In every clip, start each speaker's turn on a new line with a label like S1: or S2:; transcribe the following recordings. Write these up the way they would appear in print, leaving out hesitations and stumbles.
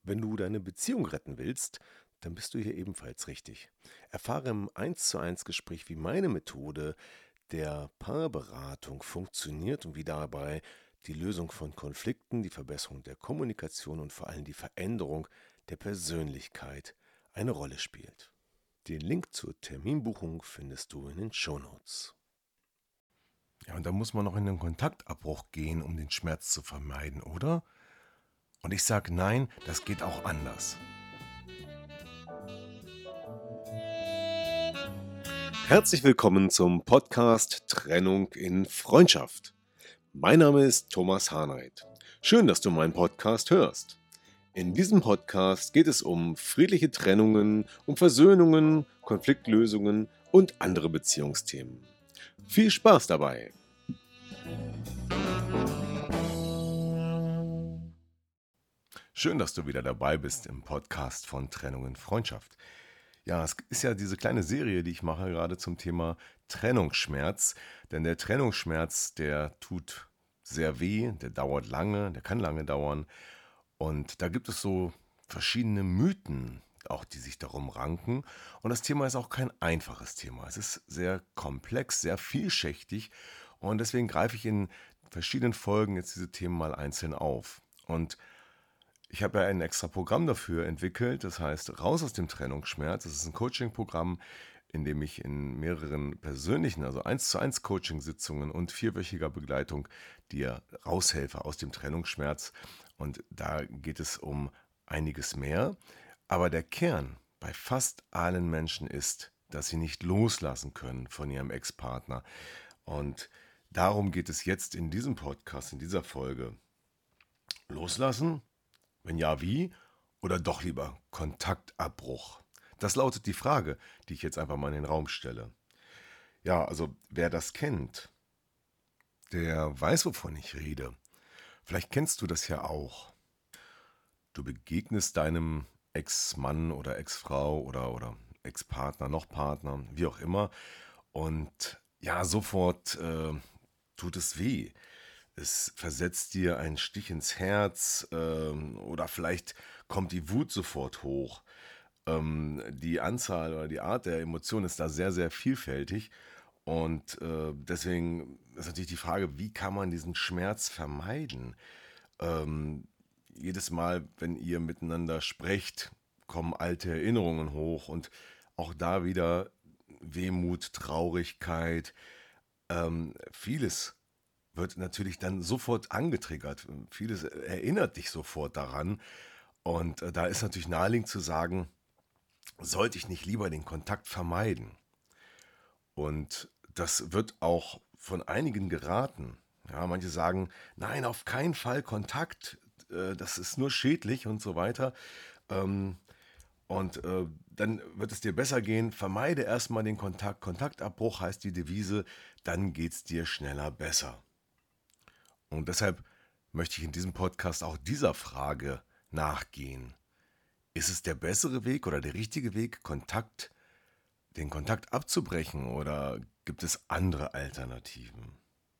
S1: Wenn du deine Beziehung retten willst, dann bist du hier ebenfalls richtig. Erfahre im 1:1 Gespräch, wie meine Methode der Paarberatung funktioniert und wie dabei die Lösung von Konflikten, die Verbesserung der Kommunikation und vor allem die Veränderung der Persönlichkeit eine Rolle spielt. Den Link zur Terminbuchung findest du in den Shownotes. Ja, und da muss man noch in den Kontaktabbruch gehen, um den Schmerz zu vermeiden, oder? Und ich sage nein, das geht auch anders. Herzlich willkommen zum Podcast Trennung in Freundschaft. Mein Name ist Thomas Harnight. Schön, dass du meinen Podcast hörst. In diesem Podcast geht es um friedliche Trennungen, um Versöhnungen, Konfliktlösungen und andere Beziehungsthemen. Viel Spaß dabei! Schön, dass du wieder dabei bist im Podcast von Trennung in Freundschaft. Ja, es ist ja diese kleine Serie, die ich mache gerade zum Thema Trennungsschmerz. Denn der Trennungsschmerz, der tut sehr weh, der dauert lange, der kann lange dauern. Und da gibt es so verschiedene Mythen, auch die sich darum ranken. Und das Thema ist auch kein einfaches Thema. Es ist sehr komplex, sehr vielschichtig. Und deswegen greife ich in verschiedenen Folgen jetzt diese Themen mal einzeln auf. Und ich habe ja ein extra Programm dafür entwickelt, das heißt Raus aus dem Trennungsschmerz. Das ist ein Coaching-Programm, in dem ich in mehreren persönlichen, also 1:1 Coaching-Sitzungen und vierwöchiger Begleitung dir raushelfe aus dem Trennungsschmerz. Und da geht es um einiges mehr. Aber der Kern bei fast allen Menschen ist, dass sie nicht loslassen können von ihrem Ex-Partner. Und darum geht es jetzt in diesem Podcast, in dieser Folge. Loslassen? Wenn ja, wie? Oder doch lieber Kontaktabbruch? Das lautet die Frage, die ich jetzt einfach mal in den Raum stelle. Ja, also wer das kennt, der weiß, wovon ich rede. Vielleicht kennst du das ja auch. Du begegnest deinem Ex-Mann oder Ex-Frau oder Ex-Partner, noch Partner, wie auch immer. Und ja, sofort tut es weh. Es versetzt dir einen Stich ins Herz oder vielleicht kommt die Wut sofort hoch. Die Anzahl oder die Art der Emotionen ist da sehr, sehr vielfältig. Und deswegen ist natürlich die Frage, wie kann man diesen Schmerz vermeiden? Ähm, Jedes Mal, wenn ihr miteinander sprecht, kommen alte Erinnerungen hoch und auch da wieder Wehmut, Traurigkeit, vieles wird natürlich dann sofort angetriggert. Vieles erinnert dich sofort daran. Und da ist natürlich naheliegend zu sagen, sollte ich nicht lieber den Kontakt vermeiden? Und das wird auch von einigen geraten. Ja, manche sagen, nein, auf keinen Fall Kontakt, das ist nur schädlich und so weiter. Ähm, und dann wird es dir besser gehen. Vermeide erstmal den Kontakt. Kontaktabbruch heißt die Devise, dann geht es dir schneller besser. Und deshalb möchte ich in diesem Podcast auch dieser Frage nachgehen. Ist es der bessere Weg oder der richtige Weg, den Kontakt abzubrechen oder gibt es andere Alternativen?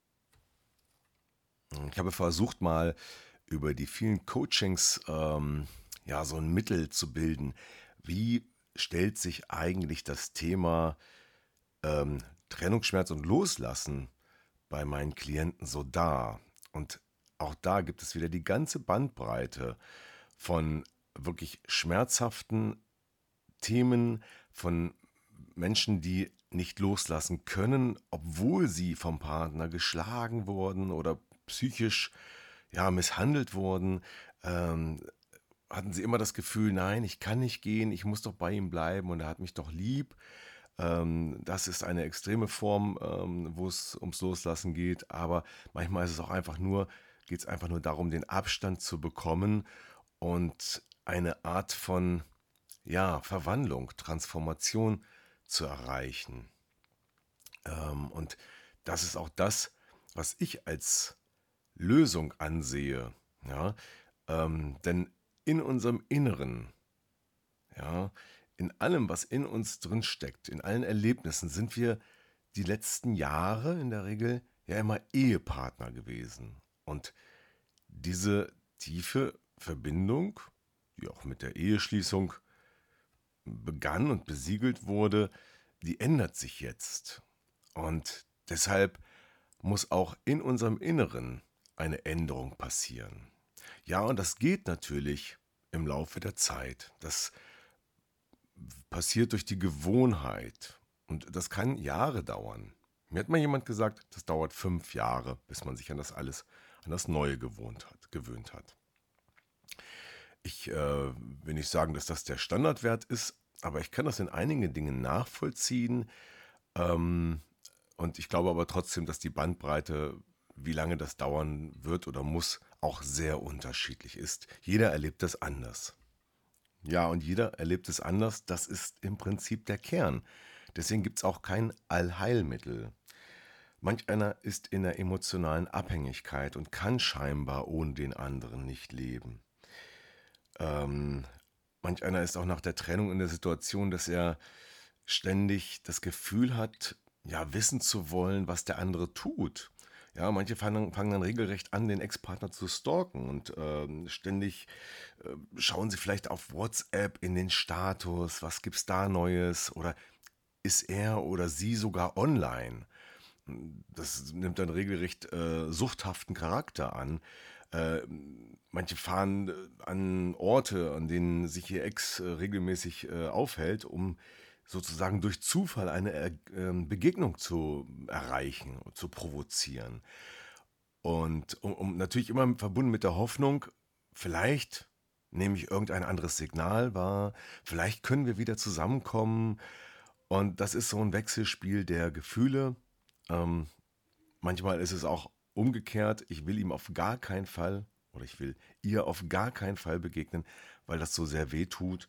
S1: Ich habe versucht mal über die vielen Coachings ja so ein Mittel zu bilden. Wie stellt sich eigentlich das Thema ähm, Trennungsschmerz und Loslassen bei meinen Klienten so dar? Und auch da gibt es wieder die ganze Bandbreite von wirklich schmerzhaften Themen, von Menschen, die nicht loslassen können, obwohl sie vom Partner geschlagen wurden oder psychisch ja, misshandelt wurden. Ähm, Hatten sie immer das Gefühl, nein, ich kann nicht gehen, ich muss doch bei ihm bleiben und er hat mich doch lieb. Das ist eine extreme Form, wo es ums Loslassen geht, aber manchmal ist es auch einfach nur, geht es einfach nur darum, den Abstand zu bekommen und eine Art von ja, Verwandlung, Transformation zu erreichen. Und das ist auch das, was ich als Lösung ansehe. Ja? Denn in unserem Inneren, ja, in allem, was in uns drin steckt, in allen Erlebnissen, sind wir die letzten Jahre in der Regel ja immer Ehepartner gewesen. Und diese tiefe Verbindung, die auch mit der Eheschließung begann und besiegelt wurde, die ändert sich jetzt. Und deshalb muss auch in unserem Inneren eine Änderung passieren. Ja, und das geht natürlich im Laufe der Zeit. Das passiert durch die Gewohnheit. Und das kann Jahre dauern. Mir hat mal jemand gesagt, das dauert 5 Jahre, bis man sich an das alles, an das Neue gewöhnt hat. Ich will nicht sagen, dass das der Standardwert ist, aber ich kann das in einigen Dingen nachvollziehen. Ähm, und ich glaube aber trotzdem, dass die Bandbreite, wie lange das dauern wird oder muss, auch sehr unterschiedlich ist. Jeder erlebt das anders. Ja, und jeder erlebt es anders. Das ist im Prinzip der Kern. Deswegen gibt es auch kein Allheilmittel. Manch einer ist in der emotionalen Abhängigkeit und kann scheinbar ohne den anderen nicht leben. Ähm, Manch einer ist auch nach der Trennung in der Situation, dass er ständig das Gefühl hat, ja, wissen zu wollen, was der andere tut. Ja, manche fangen dann regelrecht an, den Ex-Partner zu stalken und ständig schauen sie vielleicht auf WhatsApp in den Status, was gibt's da Neues oder ist er oder sie sogar online? Das nimmt dann regelrecht suchthaften Charakter an. Äh, Manche fahren an Orte, an denen sich ihr Ex regelmäßig aufhält, um sozusagen durch Zufall eine Begegnung zu erreichen, zu provozieren. Und natürlich immer verbunden mit der Hoffnung, vielleicht nehme ich irgendein anderes Signal wahr, vielleicht können wir wieder zusammenkommen. Und das ist so ein Wechselspiel der Gefühle. Ähm, Manchmal ist es auch umgekehrt, ich will ihm auf gar keinen Fall oder ich will ihr auf gar keinen Fall begegnen, weil das so sehr weh tut.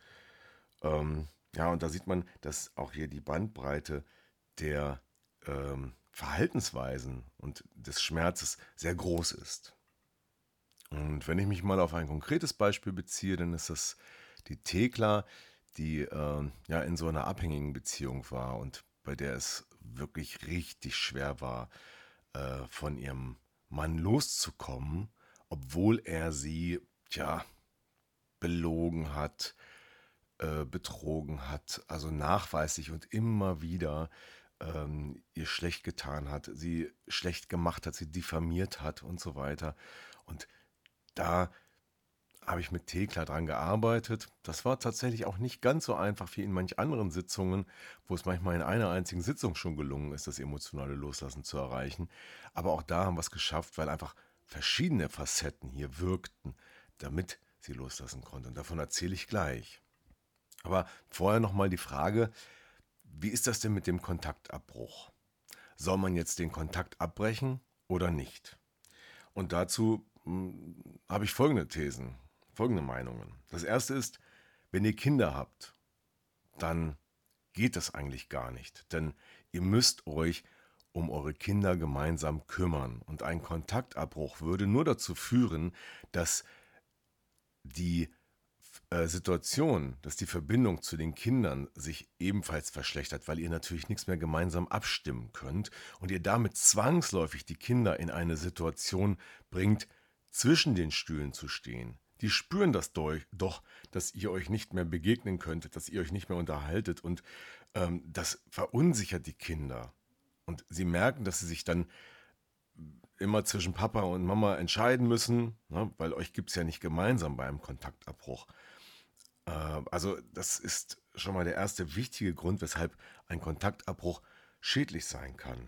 S1: Ja, und da sieht man, dass auch hier die Bandbreite der Verhaltensweisen und des Schmerzes sehr groß ist. Und wenn ich mich mal auf ein konkretes Beispiel beziehe, dann ist das die Thekla, die ja in so einer abhängigen Beziehung war und bei der es wirklich richtig schwer war, von ihrem Mann loszukommen, obwohl er sie, tja, belogen hat, betrogen hat, also nachweislich und immer wieder ihr schlecht getan hat, sie schlecht gemacht hat, sie diffamiert hat und so weiter. Und da habe ich mit Thekla dran gearbeitet. Das war tatsächlich auch nicht ganz so einfach wie in manch anderen Sitzungen, wo es manchmal in einer einzigen Sitzung schon gelungen ist, das emotionale Loslassen zu erreichen. Aber auch da haben wir es geschafft, weil einfach verschiedene Facetten hier wirkten, damit sie loslassen konnte. Und davon erzähle ich gleich. Aber vorher nochmal die Frage, wie ist das denn mit dem Kontaktabbruch? Soll man jetzt den Kontakt abbrechen oder nicht? Und dazu habe ich folgende Thesen, folgende Meinungen. Das erste ist, wenn ihr Kinder habt, dann geht das eigentlich gar nicht. Denn ihr müsst euch um eure Kinder gemeinsam kümmern. Und ein Kontaktabbruch würde nur dazu führen, dass die Situation, dass die Verbindung zu den Kindern sich ebenfalls verschlechtert, weil ihr natürlich nichts mehr gemeinsam abstimmen könnt und ihr damit zwangsläufig die Kinder in eine Situation bringt, zwischen den Stühlen zu stehen. Die spüren das doch, dass ihr euch nicht mehr begegnen könntet, dass ihr euch nicht mehr unterhaltet und das verunsichert die Kinder. Und sie merken, dass sie sich dann immer zwischen Papa und Mama entscheiden müssen, ne, weil euch gibt es ja nicht gemeinsam beim Kontaktabbruch. Also das ist schon mal der erste wichtige Grund, weshalb ein Kontaktabbruch schädlich sein kann.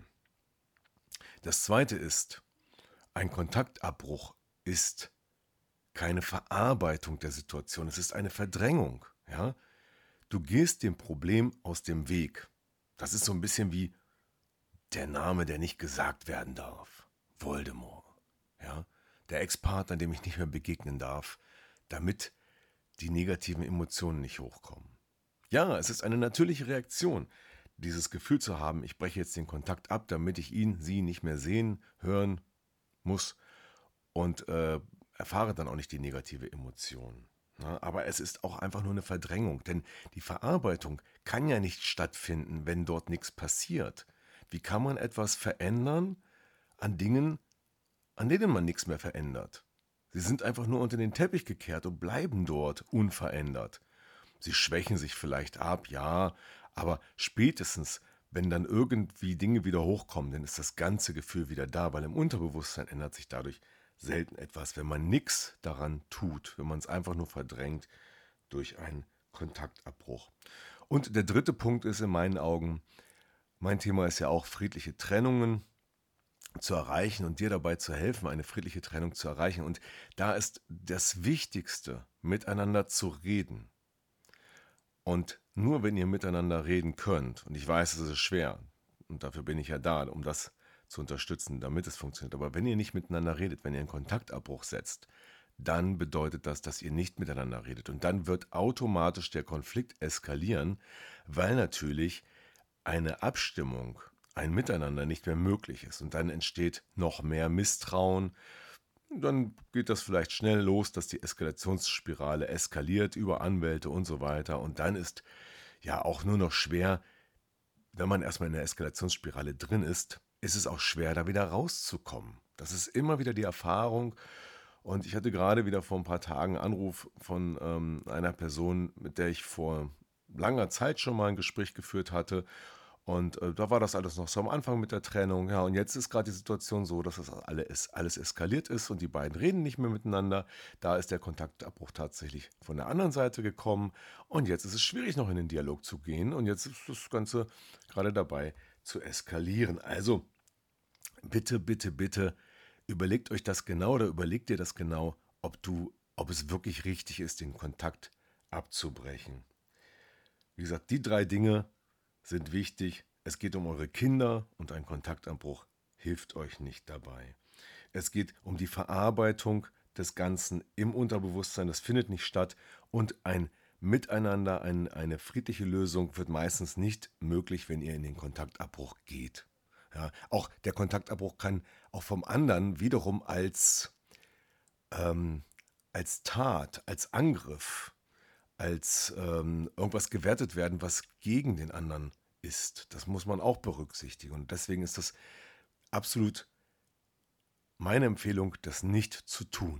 S1: Das zweite ist, ein Kontaktabbruch ist keine Verarbeitung der Situation, es ist eine Verdrängung. Ja? Du gehst dem Problem aus dem Weg. Das ist so ein bisschen wie der Name, der nicht gesagt werden darf. Voldemort. Ja? Der Ex-Partner, dem ich nicht mehr begegnen darf, damit die negativen Emotionen nicht hochkommen. Ja, es ist eine natürliche Reaktion, dieses Gefühl zu haben, ich breche jetzt den Kontakt ab, damit ich ihn, sie nicht mehr sehen, hören muss und erfahre dann auch nicht die negative Emotion. Ja, aber es ist auch einfach nur eine Verdrängung, denn die Verarbeitung kann ja nicht stattfinden, wenn dort nichts passiert. Wie kann man etwas verändern an Dingen, an denen man nichts mehr verändert? Sie sind einfach nur unter den Teppich gekehrt und bleiben dort unverändert. Sie schwächen sich vielleicht ab, ja, aber spätestens, wenn dann irgendwie Dinge wieder hochkommen, dann ist das ganze Gefühl wieder da, weil im Unterbewusstsein ändert sich dadurch selten etwas, wenn man nichts daran tut, wenn man es einfach nur verdrängt durch einen Kontaktabbruch. Und der dritte Punkt ist in meinen Augen, mein Thema ist ja auch friedliche Trennungen zu erreichen und dir dabei zu helfen, eine friedliche Trennung zu erreichen. Und da ist das Wichtigste, miteinander zu reden. Und nur wenn ihr miteinander reden könnt, und ich weiß, es ist schwer, und dafür bin ich ja da, um das zu unterstützen, damit es funktioniert, aber wenn ihr nicht miteinander redet, wenn ihr einen Kontaktabbruch setzt, dann bedeutet das, dass ihr nicht miteinander redet. Und dann wird automatisch der Konflikt eskalieren, weil natürlich eine Abstimmung, ein Miteinander nicht mehr möglich ist. Und dann entsteht noch mehr Misstrauen. Dann geht das vielleicht schnell los, dass die Eskalationsspirale eskaliert über Anwälte und so weiter. Und dann ist ja auch nur noch schwer, wenn man erstmal in der Eskalationsspirale drin ist es auch schwer, da wieder rauszukommen. Das ist immer wieder die Erfahrung. Und ich hatte gerade wieder vor ein paar Tagen einen Anruf von einer Person, mit der ich vor langer Zeit schon mal ein Gespräch geführt hatte. Und da war das alles noch so am Anfang mit der Trennung. Ja, und jetzt ist gerade die Situation so, dass das alles eskaliert ist und die beiden reden nicht mehr miteinander. Da ist der Kontaktabbruch tatsächlich von der anderen Seite gekommen. Und jetzt ist es schwierig, noch in den Dialog zu gehen. Und jetzt ist das Ganze gerade dabei zu eskalieren. Also bitte, bitte, bitte überlegt euch das genau oder überlegt dir das genau, ob es wirklich richtig ist, den Kontakt abzubrechen. Wie gesagt, die 3 Dinge sind wichtig. Es geht um eure Kinder und ein Kontaktabbruch hilft euch nicht dabei. Es geht um die Verarbeitung des Ganzen im Unterbewusstsein. Das findet nicht statt und ein Miteinander, eine friedliche Lösung wird meistens nicht möglich, wenn ihr in den Kontaktabbruch geht. Ja, auch der Kontaktabbruch kann auch vom anderen wiederum als Tat, als Angriff, als irgendwas gewertet werden, was gegen den anderen ist. Das muss man auch berücksichtigen. Und deswegen ist das absolut meine Empfehlung, das nicht zu tun.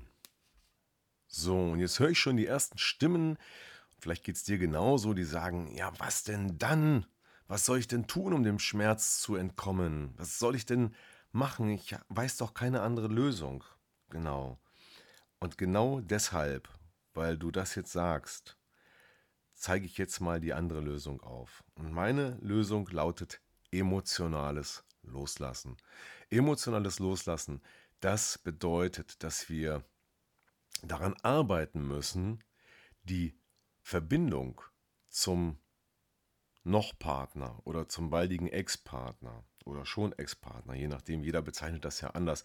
S1: So, und jetzt höre ich schon die ersten Stimmen. Vielleicht geht es dir genauso, die sagen, ja, was denn dann? Was soll ich denn tun, um dem Schmerz zu entkommen? Was soll ich denn machen? Ich weiß doch keine andere Lösung. Genau. Und genau deshalb, weil du das jetzt sagst, zeige ich jetzt mal die andere Lösung auf. Und meine Lösung lautet emotionales Loslassen. Emotionales Loslassen, das bedeutet, dass wir daran arbeiten müssen, die Verbindung zum Noch-Partner oder zum baldigen Ex-Partner oder schon Ex-Partner, je nachdem, jeder bezeichnet das ja anders,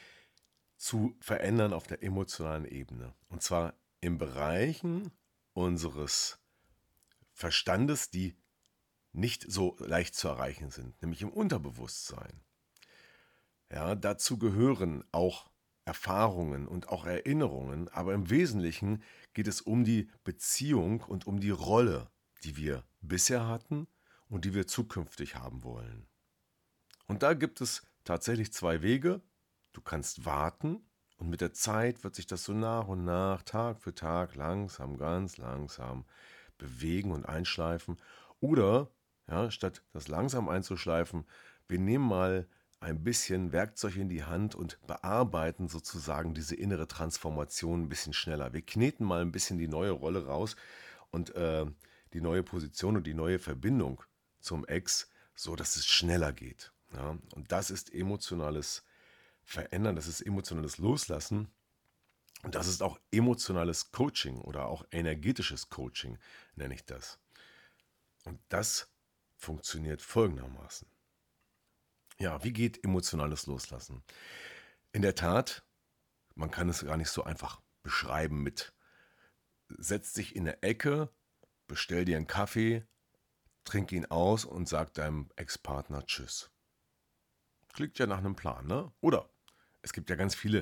S1: zu verändern auf der emotionalen Ebene. Und zwar in Bereichen unseres Verstandes, die nicht so leicht zu erreichen sind, nämlich im Unterbewusstsein. Ja, dazu gehören auch Erfahrungen und auch Erinnerungen, aber im Wesentlichen geht es um die Beziehung und um die Rolle, die wir bisher hatten und die wir zukünftig haben wollen. Und da gibt es tatsächlich 2 Wege. Du kannst warten und mit der Zeit wird sich das so nach und nach, Tag für Tag, langsam, ganz langsam bewegen und einschleifen. Oder, ja, statt das langsam einzuschleifen, wir nehmen mal ein bisschen Werkzeug in die Hand und bearbeiten sozusagen diese innere Transformation ein bisschen schneller. Wir kneten mal ein bisschen die neue Rolle raus und die neue Position und die neue Verbindung zum Ex, so dass es schneller geht. Ja? Und das ist emotionales Verändern, das ist emotionales Loslassen. Und das ist auch emotionales Coaching oder auch energetisches Coaching, nenne ich das. Und das funktioniert folgendermaßen. Ja, wie geht emotionales Loslassen? In der Tat, man kann es gar nicht so einfach beschreiben mit setz dich in eine Ecke, bestell dir einen Kaffee, trink ihn aus und sag deinem Ex-Partner Tschüss. Klingt ja nach einem Plan, ne? Oder es gibt ja ganz viele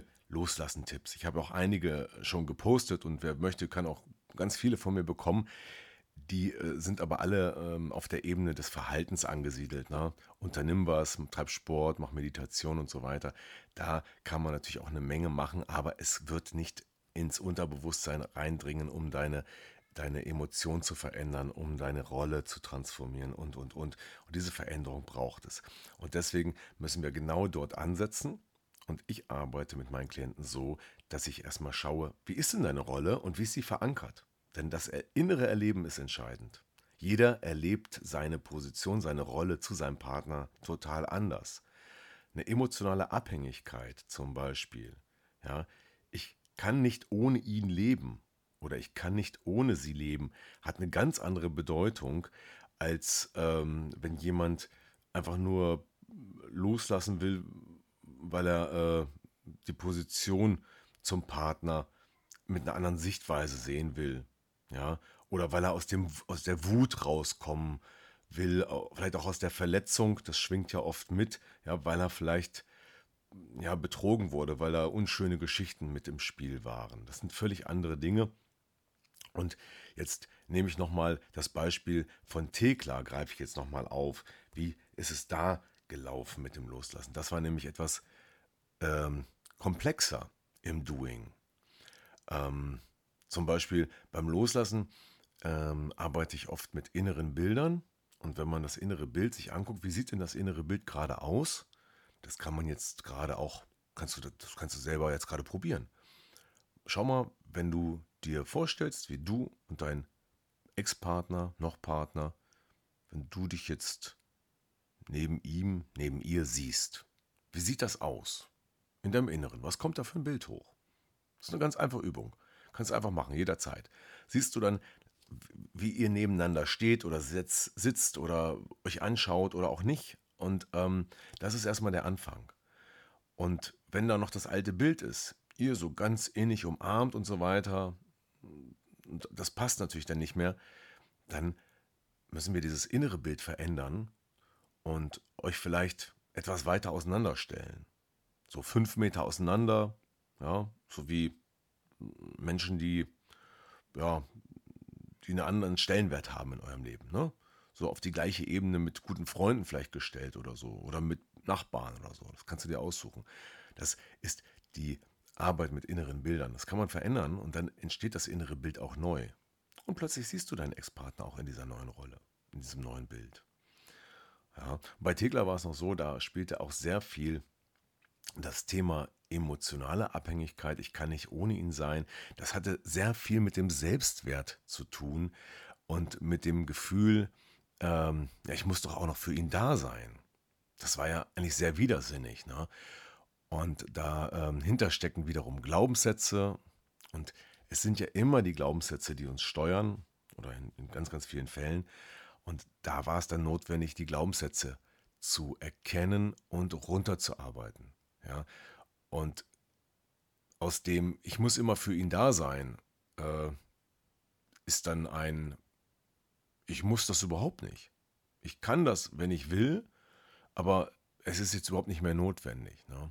S1: Loslassen-Tipps. Ich habe auch einige schon gepostet und wer möchte, kann auch ganz viele von mir bekommen. Die sind aber alle auf der Ebene des Verhaltens angesiedelt. Ne? Unternimm was, treib Sport, mach Meditation und so weiter. Da kann man natürlich auch eine Menge machen, aber es wird nicht ins Unterbewusstsein reindringen, um deine Emotion zu verändern, um deine Rolle zu transformieren und. Und diese Veränderung braucht es. Und deswegen müssen wir genau dort ansetzen. Und ich arbeite mit meinen Klienten so, dass ich erstmal schaue, wie ist denn deine Rolle und wie ist sie verankert? Denn das innere Erleben ist entscheidend. Jeder erlebt seine Position, seine Rolle zu seinem Partner total anders. Eine emotionale Abhängigkeit zum Beispiel. Ja, ich kann nicht ohne ihn leben oder ich kann nicht ohne sie leben, hat eine ganz andere Bedeutung, als wenn jemand einfach nur loslassen will, weil er die Position zum Partner mit einer anderen Sichtweise sehen will. Ja, oder weil er aus der Wut rauskommen will, vielleicht auch aus der Verletzung, das schwingt ja oft mit, ja, weil er vielleicht ja, betrogen wurde, weil da unschöne Geschichten mit im Spiel waren. Das sind völlig andere Dinge. Und jetzt nehme ich nochmal das Beispiel von Thekla, greife ich jetzt nochmal auf. Wie ist es da gelaufen mit dem Loslassen? Das war nämlich etwas ähm, komplexer im Doing. Ähm, Zum Beispiel beim Loslassen arbeite ich oft mit inneren Bildern. Und wenn man das innere Bild sich anguckt, wie sieht denn das innere Bild gerade aus? Das kann man jetzt gerade auch, das kannst du selber jetzt gerade probieren. Schau mal, wenn du dir vorstellst, wie du und dein Ex-Partner, noch Partner, wenn du dich jetzt neben ihm, neben ihr siehst. Wie sieht das aus? In deinem Inneren. Was kommt da für ein Bild hoch? Das ist eine ganz einfache Übung. Kannst du einfach machen, jederzeit. Siehst du dann, wie ihr nebeneinander steht oder sitzt oder euch anschaut oder auch nicht. Und das ist erstmal der Anfang. Und wenn da noch das alte Bild ist, ihr so ganz innig umarmt und so weiter, und das passt natürlich dann nicht mehr, dann müssen wir dieses innere Bild verändern und euch vielleicht etwas weiter auseinanderstellen. So 5 Meter auseinander, ja, so wie Menschen, ja, die einen anderen Stellenwert haben in eurem Leben, ne? So auf die gleiche Ebene mit guten Freunden vielleicht gestellt oder so. Oder mit Nachbarn oder so. Das kannst du dir aussuchen. Das ist die Arbeit mit inneren Bildern. Das kann man verändern und dann entsteht das innere Bild auch neu. Und plötzlich siehst du deinen Ex-Partner auch in dieser neuen Rolle, in diesem neuen Bild. Ja. Bei Thekla war es noch so, da spielte auch sehr viel das Thema emotionale Abhängigkeit, ich kann nicht ohne ihn sein, das hatte sehr viel mit dem Selbstwert zu tun und mit dem Gefühl, ja, ich muss doch auch noch für ihn da sein. Das war ja eigentlich sehr widersinnig. Ne? Und dahinter stecken wiederum Glaubenssätze. Und es sind ja immer die Glaubenssätze, die uns steuern, oder in ganz, ganz vielen Fällen. Und da war es dann notwendig, die Glaubenssätze zu erkennen und runterzuarbeiten. Ja? Und aus dem, ich muss immer für ihn da sein, äh, ist dann ein, ich muss das überhaupt nicht. Ich kann das, wenn ich will, aber es ist jetzt überhaupt nicht mehr notwendig. Ne?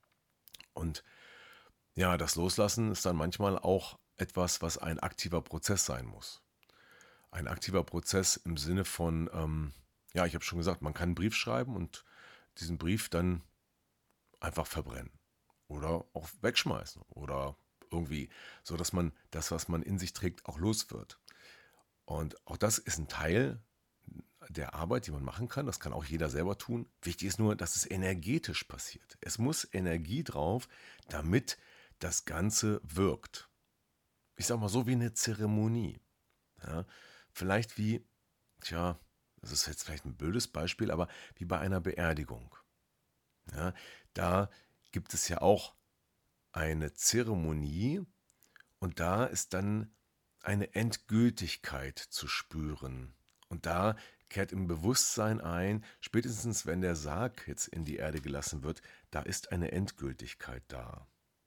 S1: Und ja, das Loslassen ist dann manchmal auch etwas, was ein aktiver Prozess sein muss. Ein aktiver Prozess im Sinne von, ja, ich habe schon gesagt, man kann einen Brief schreiben und diesen Brief dann einfach verbrennen oder auch wegschmeißen oder irgendwie, so dass man das, was man in sich trägt, auch los wird. Und auch das ist ein Teil der Arbeit, die man machen kann. Das kann auch jeder selber tun. Wichtig ist nur, dass es energetisch passiert. Es muss Energie drauf, damit das Ganze wirkt. Ich sag mal so wie eine Zeremonie. Ja, vielleicht wie, tja, das ist jetzt vielleicht ein blödes Beispiel, aber wie bei einer Beerdigung. Ja, da gibt es ja auch eine Zeremonie und da ist dann eine Endgültigkeit zu spüren. Und da kehrt im Bewusstsein ein, spätestens wenn der Sarg jetzt in die Erde gelassen wird, da ist eine Endgültigkeit da.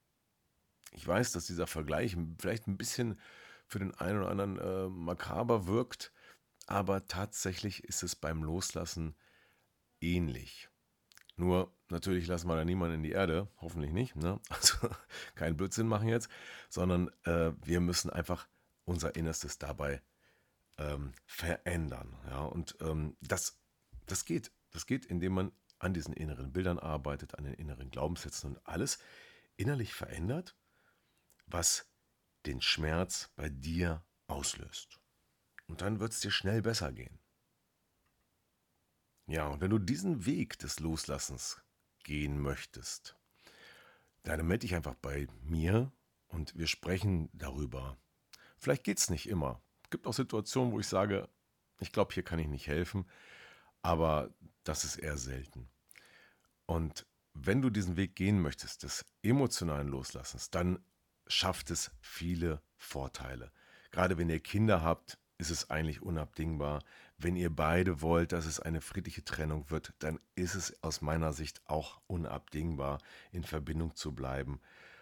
S1: Ich weiß, dass dieser Vergleich vielleicht ein bisschen für den einen oder anderen makaber wirkt, aber tatsächlich ist es beim Loslassen ähnlich. Nur natürlich lassen wir da niemanden in die Erde, hoffentlich nicht, ne? Also keinen Blödsinn machen jetzt, sondern wir müssen einfach unser Innerstes dabei verändern. Ja? Und das geht. Das geht, indem man an diesen inneren Bildern arbeitet, an den inneren Glaubenssätzen und alles innerlich verändert, was den Schmerz bei dir auslöst. Und dann wird es dir schnell besser gehen. Ja, und wenn du diesen Weg des Loslassens gehen möchtest, dann melde dich einfach bei mir und wir sprechen darüber. Vielleicht geht es nicht immer. Es gibt auch Situationen, wo ich sage, ich glaube, hier kann ich nicht helfen, aber das ist eher selten. Und wenn du diesen Weg gehen möchtest, des emotionalen Loslassens, dann schafft es viele Vorteile. Gerade wenn ihr Kinder habt, ist es eigentlich unabdingbar. Wenn ihr beide wollt, dass es eine friedliche Trennung wird, dann ist es aus meiner Sicht auch unabdingbar, in Verbindung zu bleiben.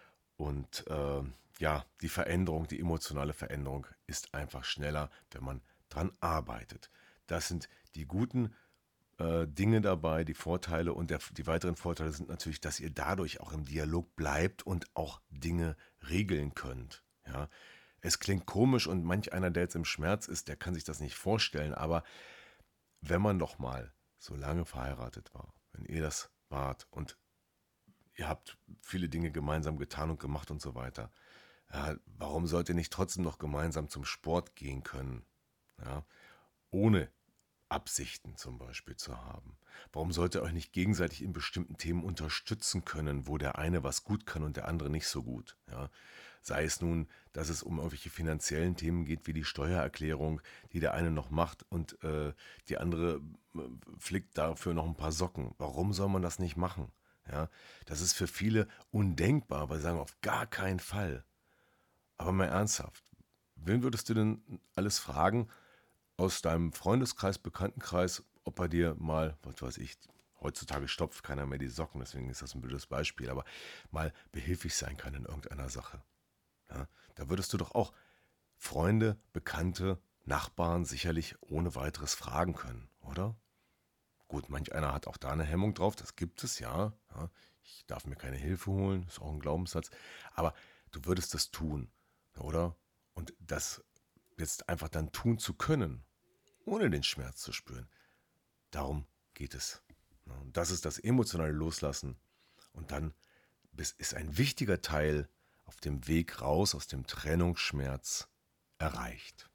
S1: Und die Veränderung, die emotionale Veränderung ist einfach schneller, wenn man dran arbeitet. Das sind die guten Dinge dabei, die Vorteile und die weiteren Vorteile sind natürlich, dass ihr dadurch auch im Dialog bleibt und auch Dinge regeln könnt. Ja? Es klingt komisch und manch einer, der jetzt im Schmerz ist, der kann sich das nicht vorstellen, aber wenn man doch mal so lange verheiratet war, wenn ihr das wart und ihr habt viele Dinge gemeinsam getan und gemacht und so weiter, ja, warum sollt ihr nicht trotzdem noch gemeinsam zum Sport gehen können? Ja? Ohne Absichten zum Beispiel zu haben. Warum sollt ihr euch nicht gegenseitig in bestimmten Themen unterstützen können, wo der eine was gut kann und der andere nicht so gut? Ja? Sei es nun, dass es um irgendwelche finanziellen Themen geht, wie die Steuererklärung, die der eine noch macht und die andere flickt dafür noch ein paar Socken. Warum soll man das nicht machen? Ja? Das ist für viele undenkbar, weil sie sagen, auf gar keinen Fall. Aber mal ernsthaft, wen würdest du denn alles fragen, aus deinem Freundeskreis, Bekanntenkreis, ob er dir mal, was weiß ich, heutzutage stopft keiner mehr die Socken, deswegen ist das ein blödes Beispiel, aber mal behilflich sein kann in irgendeiner Sache. Ja, da würdest du doch auch Freunde, Bekannte, Nachbarn sicherlich ohne weiteres fragen können, oder? Gut, manch einer hat auch da eine Hemmung drauf, das gibt es, ja. Ich darf mir keine Hilfe holen, ist auch ein Glaubenssatz, aber du würdest das tun, oder? Und das jetzt einfach dann tun zu können, ohne den Schmerz zu spüren. Darum geht es. Und das ist das emotionale Loslassen. Und dann ist ein wichtiger Teil auf dem Weg raus aus dem Trennungsschmerz erreicht.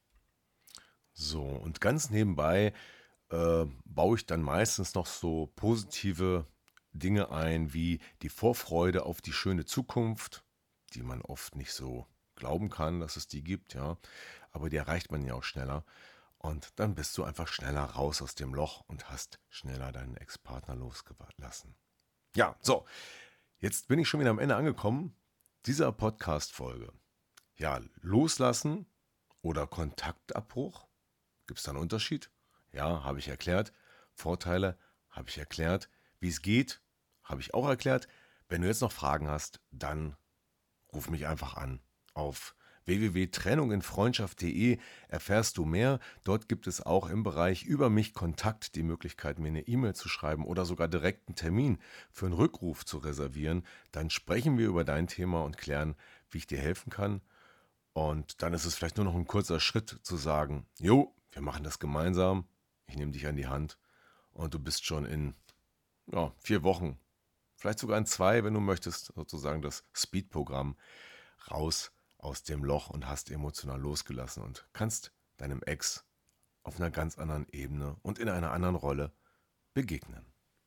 S1: So, und ganz nebenbei baue ich dann meistens noch so positive Dinge ein, wie die Vorfreude auf die schöne Zukunft, die man oft nicht so glauben kann, dass es die gibt, ja, aber die erreicht man ja auch schneller und dann bist du einfach schneller raus aus dem Loch und hast schneller deinen Ex-Partner losgelassen. Ja, so, jetzt bin ich schon wieder am Ende angekommen dieser Podcast-Folge. Ja, loslassen oder Kontaktabbruch, gibt es da einen Unterschied? Ja, habe ich erklärt. Vorteile habe ich erklärt. Wie es geht, habe ich auch erklärt. Wenn du jetzt noch Fragen hast, dann ruf mich einfach an. Auf www.trennunginfreundschaft.de erfährst du mehr. Dort gibt es auch im Bereich über mich Kontakt die Möglichkeit, mir eine E-Mail zu schreiben oder sogar direkt einen Termin für einen Rückruf zu reservieren. Dann sprechen wir über dein Thema und klären, wie ich dir helfen kann. Und dann ist es vielleicht nur noch ein kurzer Schritt zu sagen, jo, wir machen das gemeinsam. Ich nehme dich an die Hand und du bist schon in 4 Wochen, vielleicht sogar in 2, wenn du möchtest, sozusagen das Speed-Programm raus aus dem Loch und hast emotional losgelassen und kannst deinem Ex auf einer ganz anderen Ebene und in einer anderen Rolle begegnen.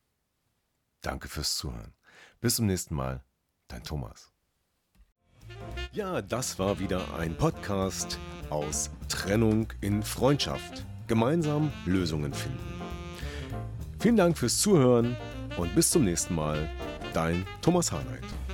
S1: Danke fürs Zuhören. Bis zum nächsten Mal, dein Thomas. Ja, das war wieder ein Podcast aus Trennung in Freundschaft. Gemeinsam Lösungen finden. Vielen Dank fürs Zuhören und bis zum nächsten Mal, dein Thomas Harnight.